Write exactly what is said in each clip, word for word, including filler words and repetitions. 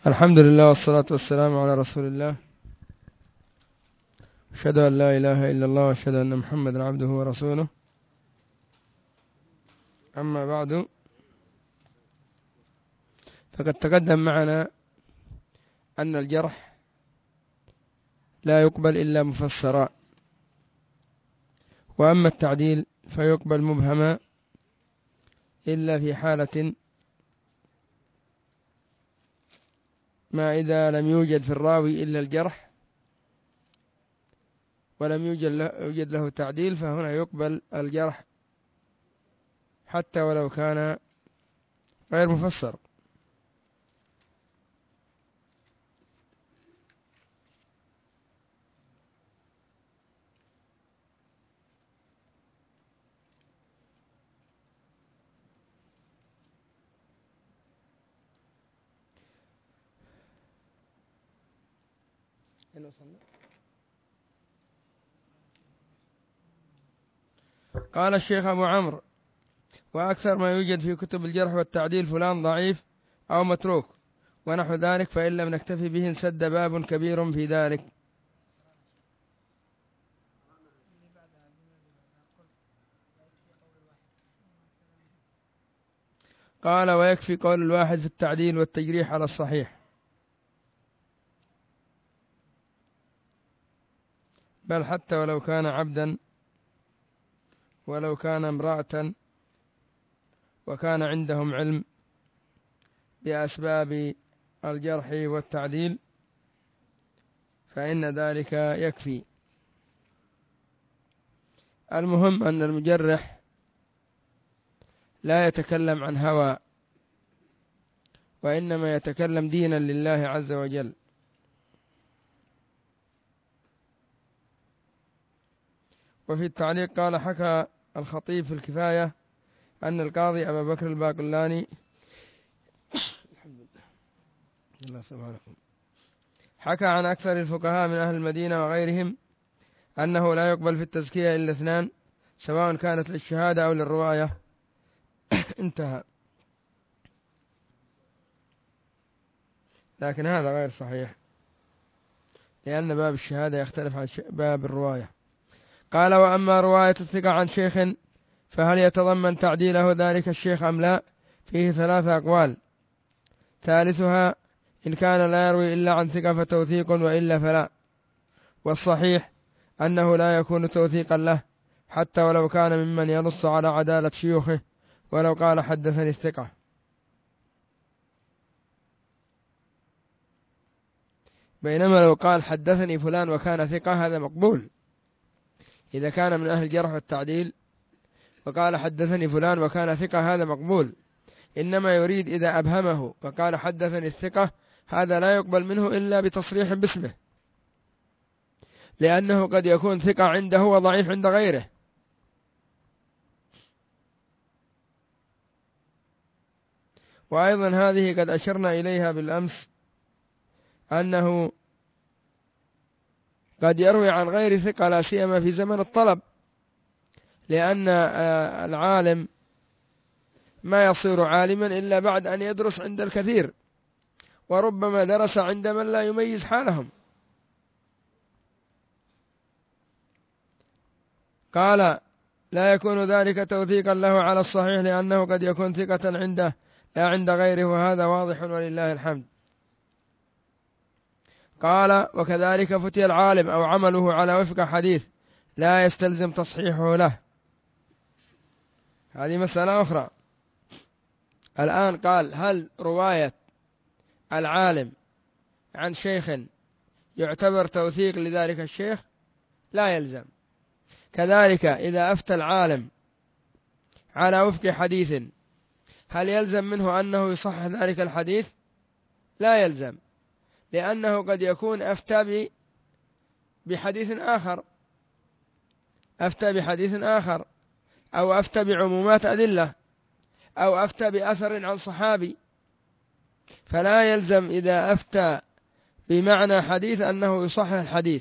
الحمد لله والصلاة والسلام على رسول الله. أشهد أن لا إله إلا الله وأشهد أن محمدا عبده ورسوله. أما بعد، فقد تقدم معنا أن الجرح لا يقبل إلا مفسرا، وأما التعديل فيقبل مبهما إلا في حالة ما إذا لم يوجد في الراوي إلا الجرح ولم يوجد له تعديل، فهنا يقبل الجرح حتى ولو كان غير مفسر. قال الشيخ أبو عمرو: وأكثر ما يوجد في كتب الجرح والتعديل فلان ضعيف أو متروك ونحو ذلك، فإن لم نكتفي به انسد باب كبير في ذلك. قال: ويكفي قول الواحد في التعديل والتجريح على الصحيح، بل حتى ولو كان عبدا ولو كان امرأة وكان عندهم علم بأسباب الجرح والتعديل فإن ذلك يكفي. المهم أن المجرح لا يتكلم عن هوى، وإنما يتكلم دينا لله عز وجل. وفي التعليق قال: حكى الخطيب في الكفاية أن القاضي أبا بكر الباقلاني حكى عن أكثر الفقهاء من أهل المدينة وغيرهم أنه لا يقبل في التزكية إلا اثنان، سواء كانت للشهادة أو للرواية. انتهى. لكن هذا غير صحيح، لأن باب الشهادة يختلف عن باب الرواية. قال: وأما رواية الثقة عن شيخ فهل يتضمن تعديله ذلك الشيخ أم لا؟ فيه ثلاثة أقوال، ثالثها إن كان لا يروي إلا عن ثقة فتوثيق، وإلا فلا. والصحيح أنه لا يكون توثيقا له حتى ولو كان ممن ينص على عدالة شيوخه، ولو قال حدثني الثقة. بينما لو قال حدثني فلان وكان ثقة هذا مقبول إذا كان من أهل الجرح والتعديل، وقال حدثني فلان وكان ثقة هذا مقبول. إنما يريد إذا أبهمه فقال حدثني الثقة هذا لا يقبل منه إلا بتصريح باسمه، لأنه قد يكون ثقة عنده وضعيف عند غيره. وأيضا هذه قد أشرنا إليها بالأمس، أنه قد يروي عن غير ثقة لا سيما في زمن الطلب، لأن العالم ما يصير عالما إلا بعد أن يدرس عند الكثير، وربما درس عند من لا يميز حالهم. قال: لا يكون ذلك توثيقا له على الصحيح، لأنه قد يكون ثقة عنده لا عند غيره، وهذا واضح ولله الحمد. قال: وكذلك فتي العالم أو عمله على وفق حديث لا يستلزم تصحيحه له. هذه مسألة أخرى. الآن قال: هل رواية العالم عن شيخ يعتبر توثيق لذلك الشيخ؟ لا يلزم. كذلك إذا أفتى العالم على وفق حديث هل يلزم منه أنه يصحح ذلك الحديث؟ لا يلزم، لأنه قد يكون أفتى بحديث آخر أفتى بحديث آخر أو أفتى بعمومات أدلة أو أفتى بأثر عن صحابي، فلا يلزم إذا أفتى بمعنى حديث أنه يصحح الحديث.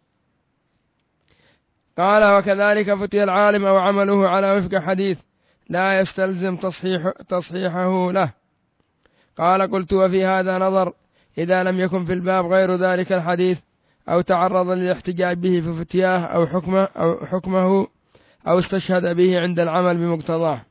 قال: وكذلك فتي العالم أو عمله على وفق حديث لا يستلزم تصحيح تصحيحه له. قال: قلت: وفي هذا نظر، إذا لم يكن في الباب غير ذلك الحديث أو تعرض للاحتجاج به في فتياه أو حكمه أو حكمه أو استشهد به عند العمل بمقتضاه.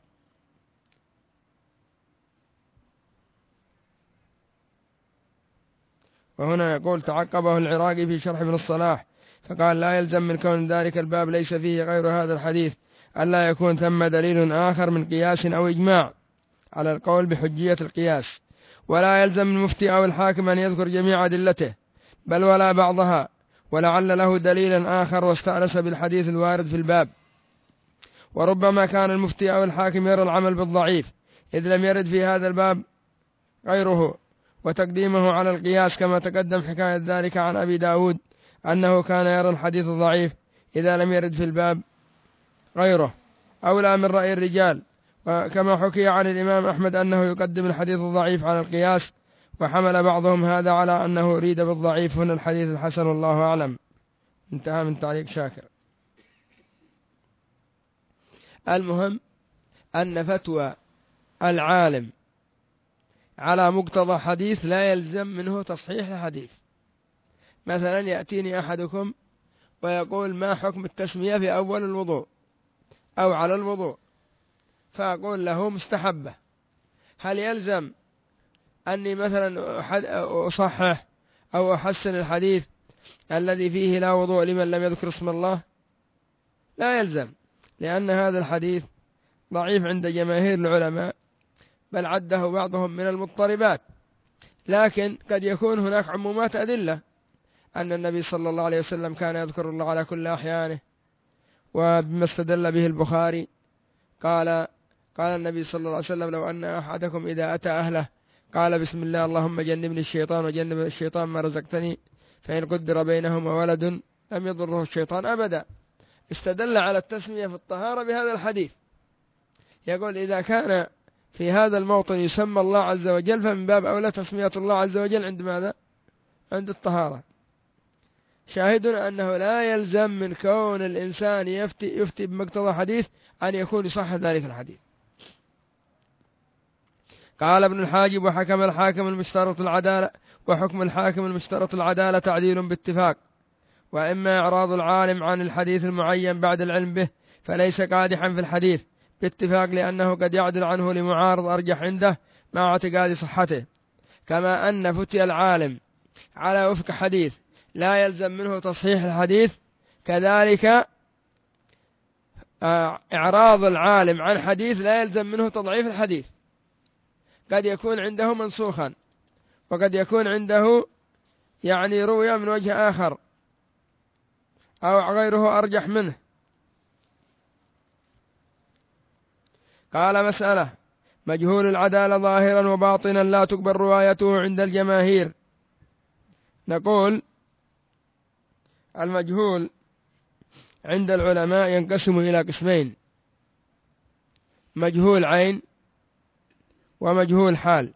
وهنا يقول تعقبه العراقي في شرح ابن الصلاح فقال لا يلزم من كون ذلك الباب ليس فيه غير هذا الحديث ألا يكون ثم دليل آخر من قياس أو إجماع على القول بحجية القياس، ولا يلزم المفتي أو الحاكم أن يذكر جميع أدلته بل ولا بعضها، ولعل له دليلا آخر واستأنس بالحديث الوارد في الباب. وربما كان المفتي أو الحاكم يرى العمل بالضعيف إذ لم يرد في هذا الباب غيره، وتقديمه على القياس كما تقدم حكاية ذلك عن أبي داود أنه كان يرى الحديث الضعيف إذا لم يرد في الباب غيره أولى من رأي الرجال، وكما حكي عن الإمام أحمد أنه يقدم الحديث الضعيف على القياس، وحمل بعضهم هذا على أنه يريد بالضعيف هنا الحديث الحسن والله أعلم. انتهى من تعليق شاكر. المهم أن فتوى العالم على مقتضى حديث لا يلزم منه تصحيح الحديث. مثلا يأتيني أحدكم ويقول ما حكم التسمية في أول الوضوء أو على الوضوء، فأقول له مستحبة. هل يلزم أني مثلا أصحح أو أحسن الحديث الذي فيه لا وضوء لمن لم يذكر اسم الله؟ لا يلزم، لأن هذا الحديث ضعيف عند جماهير العلماء، بل عده بعضهم من المضطربات. لكن قد يكون هناك عمومات أدلة أن النبي صلى الله عليه وسلم كان يذكر الله على كل أحيانه، وبما استدل به البخاري قال قال النبي صلى الله عليه وسلم لو أن أحدكم إذا أتى أهله قال بسم الله اللهم جنبني الشيطان وجنب الشيطان ما رزقتني فإن قدر بينهما ولد لم يضره الشيطان أبدا. استدل على التسمية في الطهارة بهذا الحديث، يقول إذا كان في هذا الموطن يسمى الله عز وجل فمن باب أولى تسمية الله عز وجل عند ماذا؟ عند الطهارة. شاهدنا أنه لا يلزم من كون الإنسان يفتي, يفتي بمقتضى حديث أن يكون صح ذلك الحديث. قال ابن الحاجب وحكم الحاكم المشترط العدالة وحكم الحاكم المشترط العدالة تعديل باتفاق، وإما إعراض العالم عن الحديث المعين بعد العلم به فليس قادحا في الحديث باتفاق، لأنه قد يعدل عنه لمعارض أرجح عنده مع اعتقاد صحته، كما أن فتي العالم على وفق حديث لا يلزم منه تصحيح الحديث، كذلك إعراض العالم عن حديث لا يلزم منه تضعيف الحديث. قد يكون عنده منسوخا، وقد يكون عنده يعني رؤيا من وجه آخر أو غيره أرجح منه. قال مسألة مجهول العدالة ظاهرا وباطنا لا تقبل روايته عند الجماهير. نقول المجهول عند العلماء ينقسم إلى قسمين: مجهول عين ومجهول حال.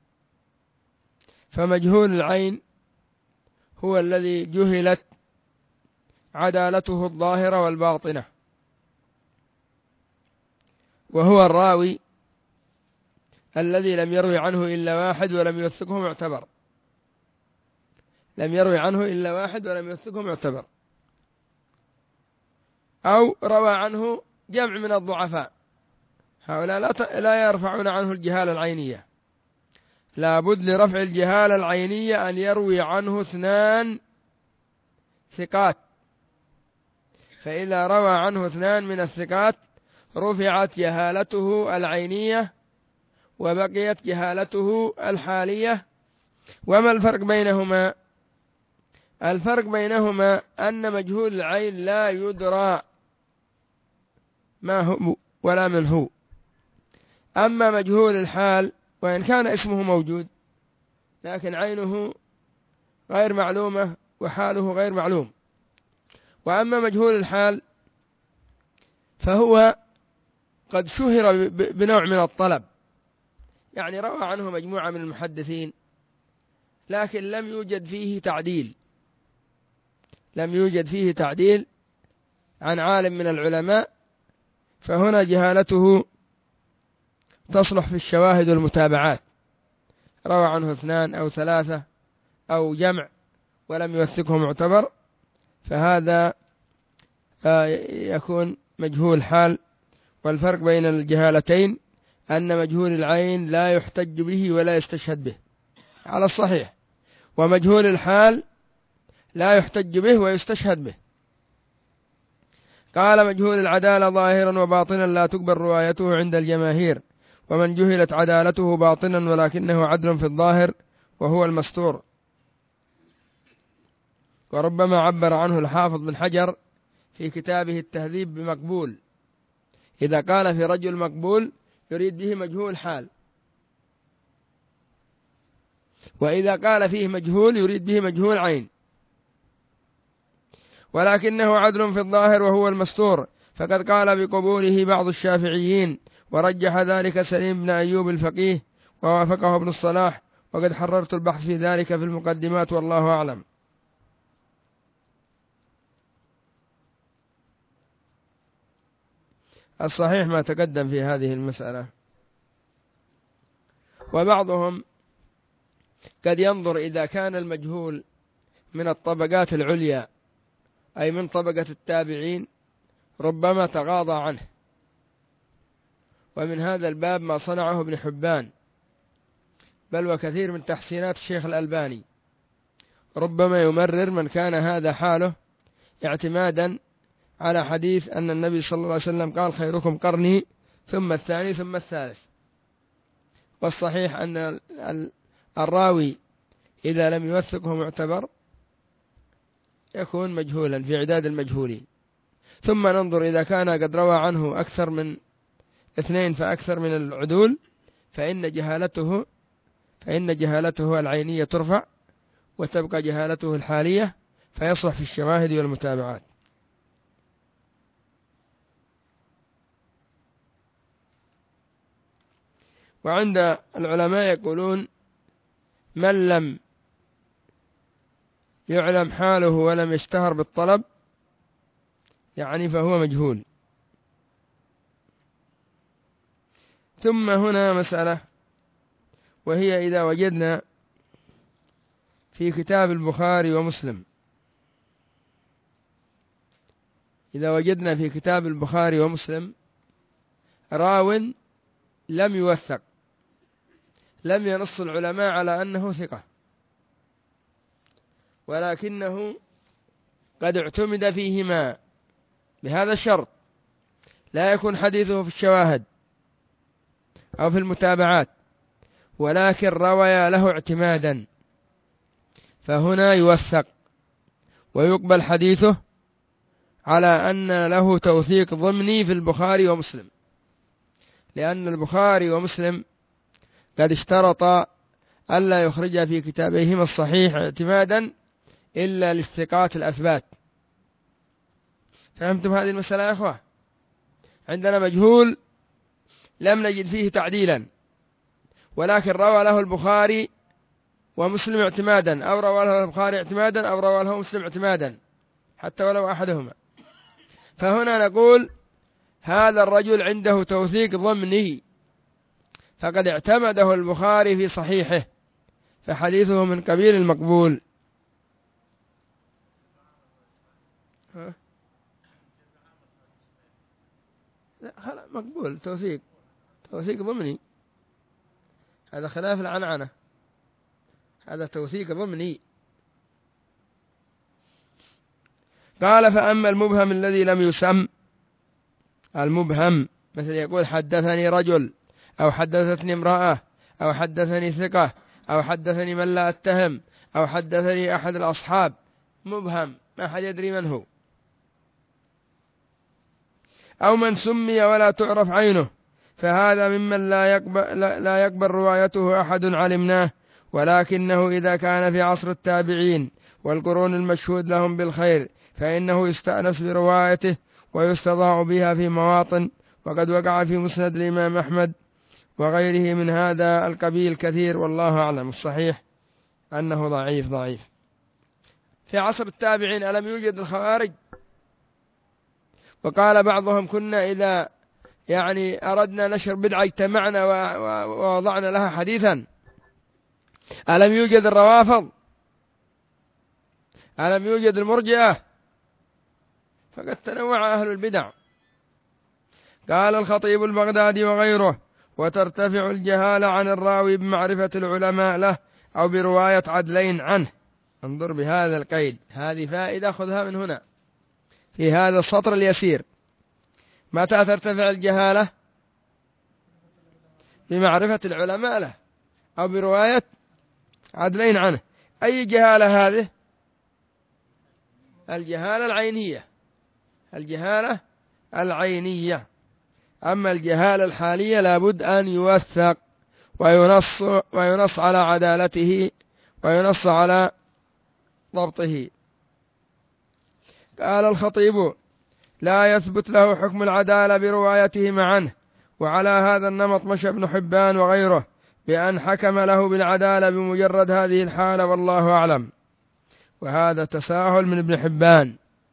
فمجهول العين هو الذي جهلت عدالته الظاهرة والباطنة، وهو الراوي الذي لم يروي عنه إلا واحد ولم يوثقه معتبر، لم يروي عنه إلا واحد ولم يوثقه معتبر، أو روى عنه جمع من الضعفاء، هؤلاء لا لا يرفعون عنه الجهالة العينية. لابد لرفع الجهالة العينية أن يروي عنه اثنان ثقات، فإذا روى عنه اثنان من الثقات رفعت جهالته العينية وبقيت جهالته الحالية. وما الفرق بينهما؟ الفرق بينهما أن مجهول العين لا يدرى ما هو ولا من هو، أما مجهول الحال وإن كان اسمه موجود لكن عينه غير معلومة وحاله غير معلوم. وأما مجهول الحال فهو قد شهر بنوع من الطلب، يعني روى عنه مجموعة من المحدثين لكن لم يوجد فيه تعديل، لم يوجد فيه تعديل عن عالم من العلماء، فهنا جهالته تصلح في الشواهد والمتابعات، روى عنه اثنان أو ثلاثة أو جمع ولم يوثقه معتبر، فهذا يكون مجهول حال. والفرق بين الجهالتين أن مجهول العين لا يحتج به ولا يستشهد به على الصحيح، ومجهول الحال لا يحتج به ويستشهد به. قال مجهول العدالة ظاهرا وباطنا لا تقبل روايته عند الجماهير، ومن جهلت عدالته باطنا ولكنه عدل في الظاهر وهو المستور. وربما عبر عنه الحافظ بن حجر في كتابه التهذيب بمقبول، إذا قال في رجل مقبول يريد به مجهول حال، وإذا قال فيه مجهول يريد به مجهول عين، ولكنه عدل في الظاهر وهو المستور، فقد قال بقبوله بعض الشافعيين، ورجح ذلك سليم بن أيوب الفقيه ووافقه ابن الصلاح، وقد حررت البحث في ذلك في المقدمات والله أعلم. الصحيح ما تقدم في هذه المسألة. وبعضهم قد ينظر إذا كان المجهول من الطبقات العليا أي من طبقة التابعين ربما تغاضى عنه، ومن هذا الباب ما صنعه ابن حبان، بل وكثير من تحسينات الشيخ الألباني، ربما يمرر من كان هذا حاله اعتمادا على حديث أن النبي صلى الله عليه وسلم قال خيركم قرني ثم الثاني ثم الثالث. والصحيح أن الراوي إذا لم يوثقه معتبر يكون مجهولا في عداد المجهولين. ثم ننظر إذا كان قد روى عنه أكثر من اثنين فأكثر من العدول فإن جهالته فإن جهالته العينية ترفع وتبقى جهالته الحالية فيصلح في الشواهد والمتابعات. وعند العلماء يقولون من لم يعلم حاله ولم يشتهر بالطلب يعني فهو مجهول. ثم هنا مسألة، وهي إذا وجدنا في كتاب البخاري ومسلم إذا وجدنا في كتاب البخاري ومسلم راو لم يوثق، لم ينص العلماء على أنه ثقة، ولكنه قد اعتمد فيهما بهذا الشرط، لا يكون حديثه في الشواهد أو في المتابعات، ولكن روى له اعتمادا، فهنا يوثق ويقبل حديثه على أن له توثيق ضمني في البخاري ومسلم، لأن البخاري ومسلم قد اشترط ألا يخرج في كتابيهما الصحيح اعتمادا إلا للثقات الأثبات. فهمتم هذه المسألة يا أخوة؟ عندنا مجهول لم نجد فيه تعديلا، ولكن روى له البخاري ومسلم اعتمادا، أو روى له البخاري اعتمادا أو روى له مسلم اعتمادا حتى ولو أحدهما. فهنا نقول هذا الرجل عنده توثيق ضمني فقد اعتمده البخاري في صحيحه، فحديثه من قبيل المقبول. ها؟ لا خلاص مقبول، توثيق توثيق ضمني، هذا خلاف العنعنة، هذا توثيق ضمني. قال فأما المبهم الذي لم يسم، المبهم مثل يقول حدثني رجل أو حدثتني امرأة أو حدثني ثقة أو حدثني من لا أتهم أو حدثني أحد الأصحاب، مبهم ما أحد يدري من هو، أو من سمي ولا تعرف عينه، فهذا ممن لا يقبل, لا يقبل روايته أحد علمناه، ولكنه إذا كان في عصر التابعين والقرون المشهود لهم بالخير فإنه يستأنس بروايته ويستضاع بها في مواطن، وقد وقع في مسند الإمام أحمد وغيره من هذا القبيل كثير، والله أعلم. الصحيح أنه ضعيف ضعيف. في عصر التابعين ألم يوجد الخوارج؟ وقال بعضهم كنا إذا يعني أردنا نشر بدعة اجتمعنا ووضعنا لها حديثا. ألم يوجد الروافض؟ ألم يوجد المرجئة؟ فقد تنوع أهل البدع. قال الخطيب البغدادي وغيره: وترتفع الجهالة عن الراوي بمعرفة العلماء له أو برواية عدلين عنه. انظر بهذا القيد، هذه فائدة خذها من هنا في هذا السطر اليسير. متى ترتفع الجهالة؟ بمعرفة العلماء له أو برواية عدلين عنه. أي جهالة هذه؟ الجهالة العينية، الجهالة العينية. أما الجهالة الحالية لابد أن يوثق وينص, وينص على عدالته وينص على ضبطه. قال الخطيب: لا يثبت له حكم العدالة بروايته عنه. وعلى هذا النمط مشى ابن حبان وغيره بأن حكم له بالعدالة بمجرد هذه الحالة، والله أعلم. وهذا تساهل من ابن حبان،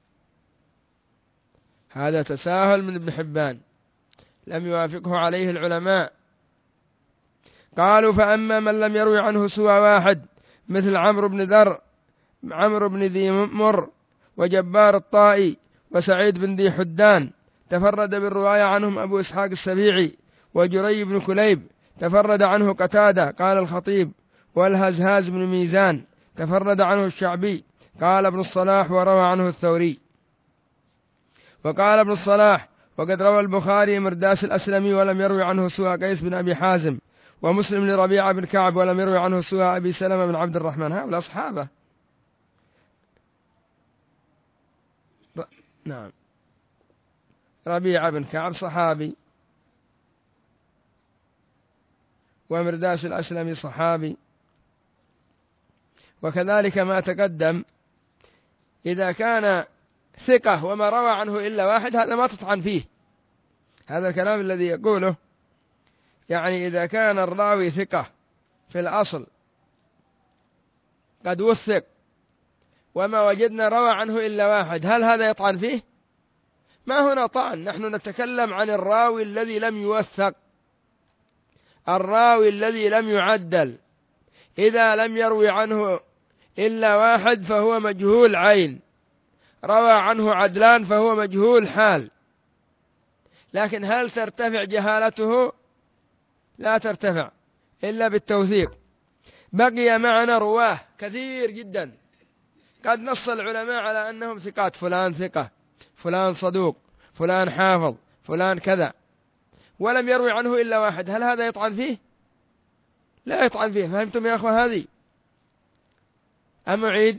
هذا تساهل من ابن حبان لم يوافقه عليه العلماء. قالوا: فأما من لم يروي عنه سوى واحد مثل عمرو بن ذر، عمرو بن ذي مر، وجبار الطائي، وسعيد بن ذي حدان، تفرد بالرواية عنهم أبو إسحاق السبيعي، وجري بن كليب تفرد عنه قتادة. قال الخطيب: والهزهاز بن ميزان تفرد عنه الشعبي. قال ابن الصلاح: وروى عنه الثوري. وقال ابن الصلاح: وقد روى البخاري مرداس الأسلمي ولم يروي عنه سوى قيس بن أبي حازم، ومسلم لربيعة بن كعب ولم يروي عنه سوى أبي سلمة بن عبد الرحمن. هؤلاء أصحابه. نعم، ربيعة بن كعب صحابي، ومرداس الأسلمي صحابي. وكذلك ما تقدم، إذا كان ثقة وما روى عنه إلا واحد هذا ما تطعن فيه. هذا الكلام الذي يقوله يعني إذا كان الراوي ثقة في الأصل قد وثق وما وجدنا روى عنه إلا واحد، هل هذا يطعن فيه؟ ما هنا طعن، نحن نتكلم عن الراوي الذي لم يوثق، الراوي الذي لم يعدل. إذا لم يروي عنه إلا واحد فهو مجهول عين، روى عنه عدلان فهو مجهول حال. لكن هل ترتفع جهالته؟ لا ترتفع إلا بالتوثيق. بقي معنا رواه كثير جدا قد نص العلماء على أنهم ثقات، فلان ثقة، فلان صدوق، فلان حافظ، فلان كذا، ولم يروي عنه إلا واحد، هل هذا يطعن فيه؟ لا يطعن فيه. فهمتم يا أخوة هذه؟ أم أعيد؟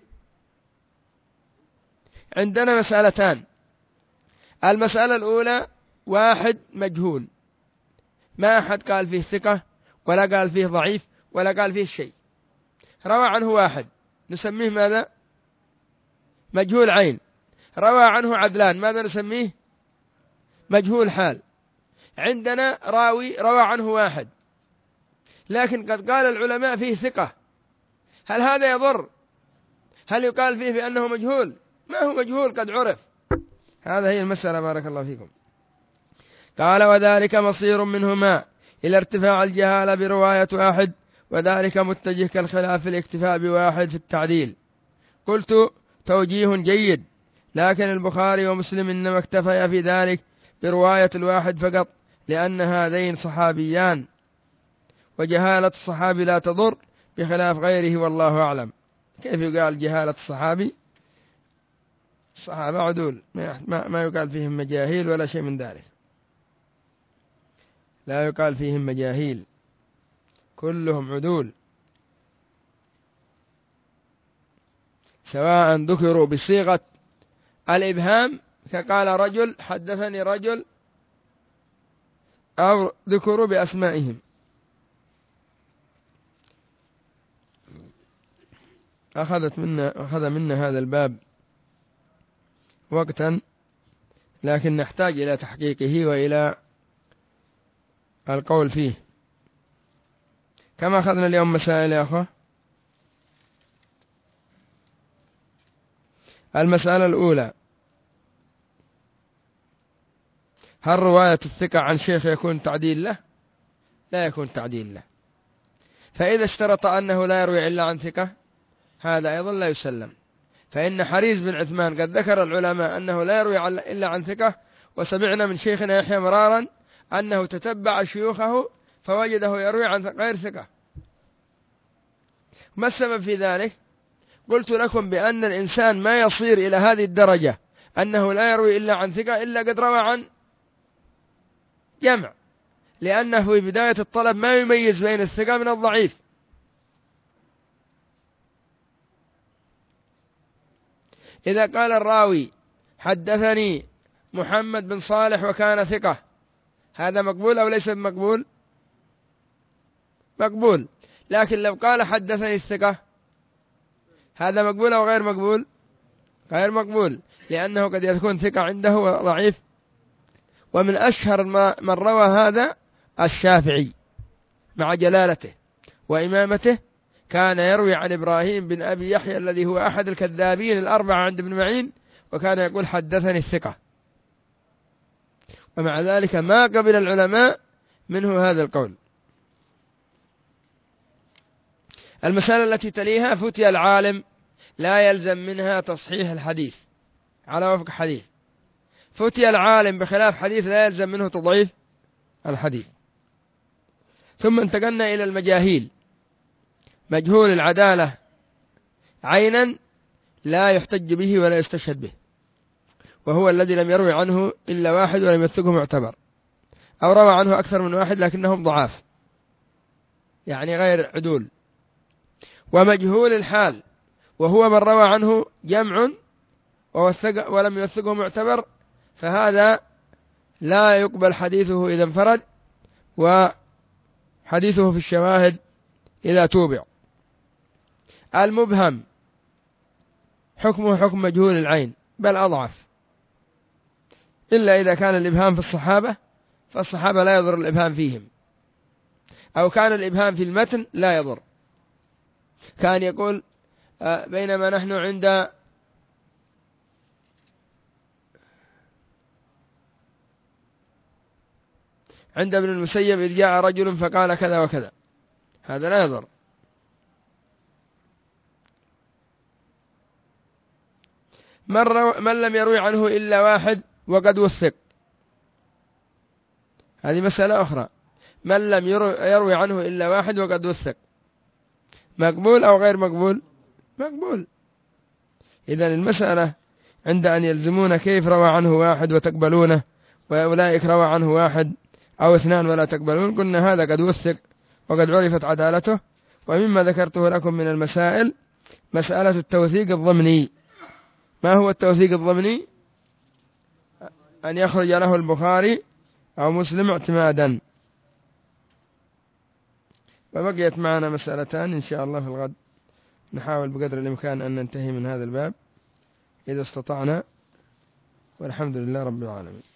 عندنا مسألتان. المسألة الأولى واحد مجهول، ما أحد قال فيه ثقة ولا قال فيه ضعيف ولا قال فيه شيء، روى عنه واحد، نسميه ماذا؟ مجهول عين. روى عنه عدلان، ماذا نسميه؟ مجهول حال. عندنا راوي روى عنه واحد لكن قد قال العلماء فيه ثقة، هل هذا يضر؟ هل يقال فيه بأنه مجهول؟ ما هو مجهول، قد عرف. هذا هي المسألة، بارك الله فيكم. قال: وذلك مصير منهما إلى ارتفاع الجهالة برواية واحد، وذلك متجه كالخلاف في الاكتفاء بواحد في التعديل. قلت: توجيه جيد، لكن البخاري ومسلم إنما اكتفيا في ذلك برواية الواحد فقط، لأن هذين صحابيان، وجهالة الصحابي لا تضر بخلاف غيره، والله أعلم. كيف يقال جهالة الصحابي؟ الصحابة عدول، ما يقال فيهم مجاهيل ولا شيء من ذلك، لا يقال فيهم مجاهيل، كلهم عدول، سواء ذكروا بصيغة الإبهام كقال رجل حدثني رجل، أو ذكروا بأسمائهم. أخذت منا أخذ منا هذا الباب وقتا، لكن نحتاج إلى تحقيقه وإلى القول فيه. كما أخذنا اليوم مسائل يا أخوة. المسألة الأولى: هل رواية الثقة عن شيخ يكون تعديل له؟ لا يكون تعديل له. فإذا اشترط أنه لا يروي إلا عن ثقة هذا أيضا لا يسلم. فإن حريز بن عثمان قد ذكر العلماء أنه لا يروي إلا عن ثقة، وسمعنا من شيخنا يحيى مرارا أنه تتبع شيوخه فوجده يروي عن غير ثقة. ما السبب في ذلك؟ قلت لكم بأن الإنسان ما يصير إلى هذه الدرجة أنه لا يروي إلا عن ثقة إلا قد روى عن جمع، لأنه في بداية الطلب ما يميز بين الثقة من الضعيف. إذا قال الراوي حدثني محمد بن صالح وكان ثقة، هذا مقبول أو ليس مقبول؟ مقبول. لكن لو قال حدثني الثقة، هذا مقبول أو غير مقبول؟ غير مقبول، لأنه قد يكون ثقة عنده ضعيف. ومن أشهر من روى هذا الشافعي مع جلالته وإمامته، كان يروي عن إبراهيم بن أبي يحيى الذي هو أحد الكذابين الأربعة عند ابن معين، وكان يقول حدثني الثقة، ومع ذلك ما قبل العلماء منه هذا القول. المسألة التي تليها: فتي العالم لا يلزم منها تصحيح الحديث على وفق حديث. فتي العالم بخلاف حديث لا يلزم منه تضعيف الحديث. ثم انتقلنا إلى المجاهيل. مجهول العدالة عينا لا يحتج به ولا يستشهد به، وهو الذي لم يروي عنه إلا واحد ولم يثقه معتبر، أو روى عنه أكثر من واحد لكنهم ضعاف، يعني غير عدول. ومجهول الحال وهو من روى عنه جمع ووثق ولم يوثقه معتبر، فهذا لا يقبل حديثه إذا انفرد، وحديثه في الشواهد إذا توبع. المبهم حكمه حكم مجهول العين بل أضعف، إلا إذا كان الإبهام في الصحابة، فالصحابة لا يضر الإبهام فيهم، أو كان الإبهام في المتن لا يضر. كان يقول بينما نحن عند عند ابن المسيب إذ جاء رجل فقال كذا وكذا، هذا لا يضر. من, رو... من لم يروي عنه إلا واحد وقد وثق، هذه مسألة أخرى. من لم يروي عنه إلا واحد وقد وثق، مقبول أو غير مقبول؟ مقبول. إذن المسألة عند أن يلزمون كيف روى عنه واحد وتقبلونه، وأولئك روى عنه واحد أو اثنان ولا تقبلون، قلنا هذا قد وثق وقد عرفت عدالته. ومما ذكرته لكم من المسائل مسألة التوثيق الضمني. ما هو التوثيق الضمني؟ أن يخرج له البخاري أو مسلم اعتمادا. وبقيت معنا مسألتان إن شاء الله في الغد، نحاول بقدر الإمكان أن ننتهي من هذا الباب إذا استطعنا، والحمد لله رب العالمين.